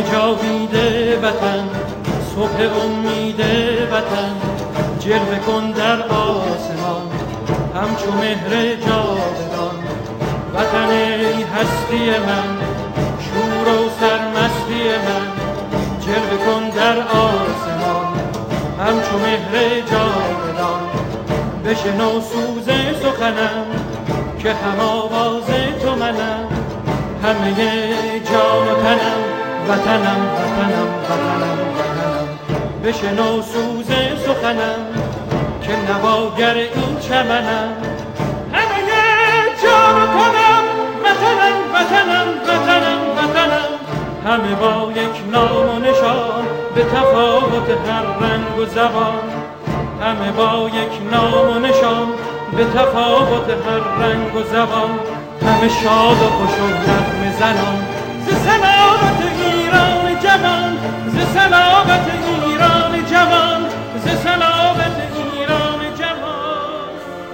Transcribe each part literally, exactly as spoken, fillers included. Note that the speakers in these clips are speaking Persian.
جاوید وطن، صبح امید وطن، جلوه کن در آسمان همچو مهر جاودان. وطن ای هستی من، شور و سرمستی من، جلوه کن در آسمان همچو مهر جاودان. بشنو سوز سخنم که هم آواز تو منم، همه جان و تنم وطنم وطنم وطنم وطنم. بشنو سوز سخنم که نواگر این چمنم، همه جان و تنم وطنم وطنم وطنم وطنم. همه با یک نام و نشان به تفاوت هر رنگ و زبان، همه با یک نام و نشان به تفاوت هر رنگ و زبان. همه شاد و خوش و نغمه زنان ز سلامت ایران جوان، ز سلامت ایران جوان، ز سلامت ایران جوان.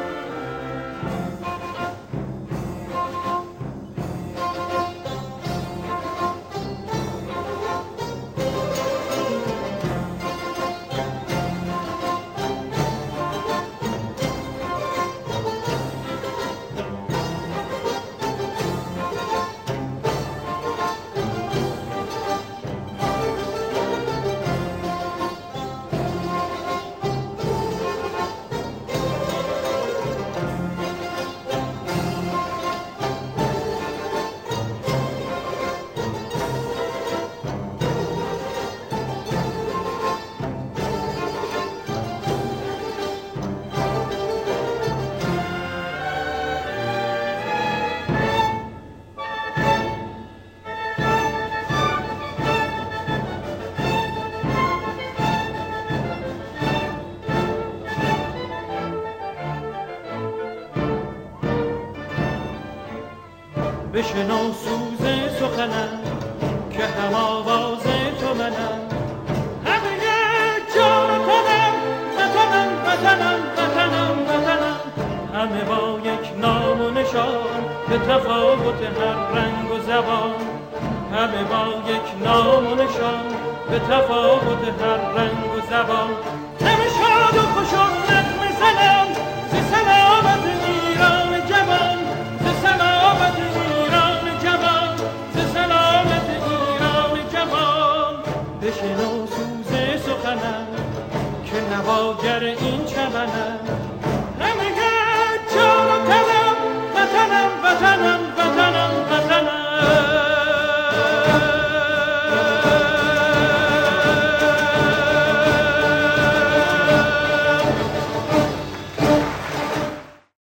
بشنو سوز سخنم که هم آواز تو منم، همه جان و تنم وطنم وطنم وطنم وطنم. همه با یک نام و نشان به تفاوت هر رنگ و زبان، همه با یک نام و نشان به تفاوت هر رنگ و زبان. همه شاد و خوش و نغمه زنم ز سلامت ایران جوان، ز سلامت ایران جوان، ز سلامت ایران جوان. بشنو سوز سخنم که نواگر این چمنم،